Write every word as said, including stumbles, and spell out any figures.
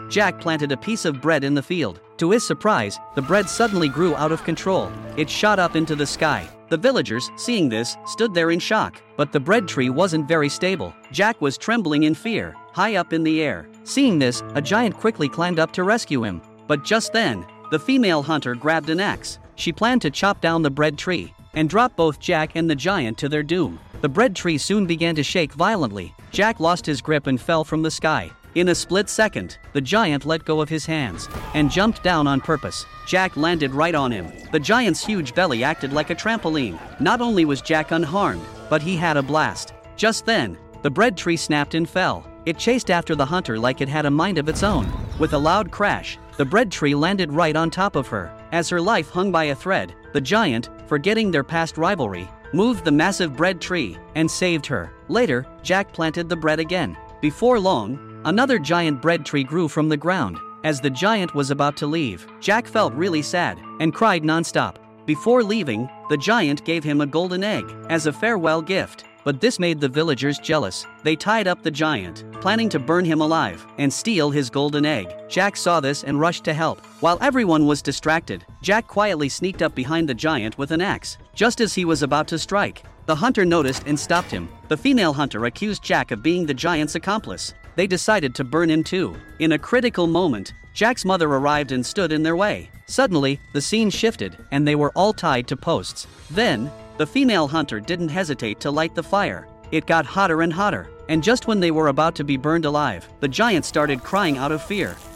Jack planted a piece of bread in the field. To his surprise, the bread suddenly grew out of control. It shot up into the sky. The villagers, seeing this, stood there in shock. But the bread tree wasn't very stable. Jack was trembling in fear, high up in the air. Seeing this, a giant quickly climbed up to rescue him. But just then, the female hunter grabbed an axe. She planned to chop down the bread tree and drop both Jack and the giant to their doom. The bread tree soon began to shake violently. Jack lost his grip and fell from the sky. In a split second, the giant let go of his hands and jumped down on purpose. Jack landed right on him. The giant's huge belly acted like a trampoline. Not only was Jack unharmed, but he had a blast. Just then, the bread tree snapped and fell. It chased after the hunter like it had a mind of its own. With a loud crash, the bread tree landed right on top of her. As her life hung by a thread, the giant, forgetting their past rivalry, moved the massive bread tree and saved her. Later, Jack planted the bread again. Before long, another giant bread tree grew from the ground. As the giant was about to leave, Jack felt really sad and cried nonstop. Before leaving, the giant gave him a golden egg as a farewell gift. But this made the villagers jealous. They tied up the giant, planning to burn him alive and steal his golden egg. Jack saw this and rushed to help. While everyone was distracted, Jack quietly sneaked up behind the giant with an axe. Just as he was about to strike, the hunter noticed and stopped him. The female hunter accused Jack of being the giant's accomplice. They decided to burn him too. In a critical moment, Jack's mother arrived and stood in their way. Suddenly, the scene shifted, and they were all tied to posts. Then, the female hunter didn't hesitate to light the fire. It got hotter and hotter, and just when they were about to be burned alive, the giant started crying out of fear.